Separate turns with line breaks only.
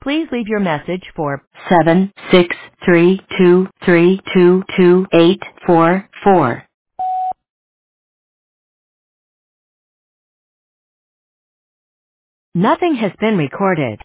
Please leave your message for 76323222844. Nothing has been recorded.